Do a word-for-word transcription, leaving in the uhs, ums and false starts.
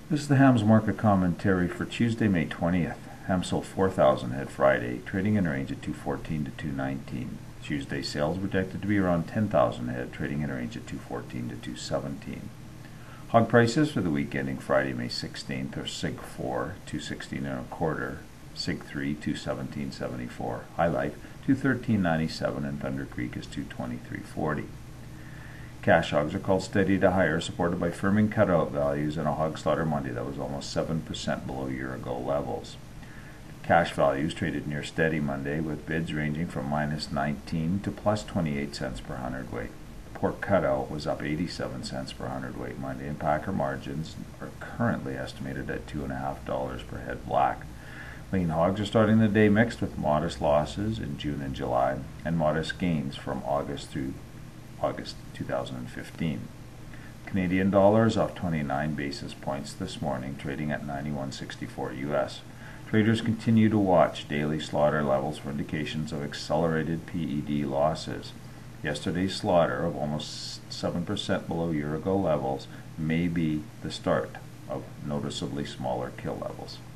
This is the Hams market commentary for Tuesday, May twentieth. Hams sold four thousand head Friday, trading in a range of two fourteen to two nineteen. Tuesday sales projected to be around ten thousand head, trading in a range of two fourteen to two seventeen. Hog prices for the week ending Friday, May sixteenth are Sig four, two sixteen and a quarter, Sig three, two seventeen seventy-four, High Life, two thirteen ninety-seven, and Thunder Creek is two twenty-three forty. Cash hogs are called steady to higher, supported by firming cutout values and a hog slaughter Monday that was almost seven percent below year-ago levels. Cash values traded near steady Monday, with bids ranging from minus nineteen to plus twenty-eight cents per hundredweight. Pork cutout was up eighty-seven cents per hundredweight Monday, and packer margins are currently estimated at two point five dollars per head black. Lean hogs are starting the day mixed, with modest losses in June and July and modest gains from August through August two thousand fifteen. Canadian dollar is off twenty-nine basis points this morning, trading at ninety-one sixty-four U S. Traders continue to watch daily slaughter levels for indications of accelerated P E D losses. Yesterday's slaughter of almost seven percent below year-ago levels may be the start of noticeably smaller kill levels.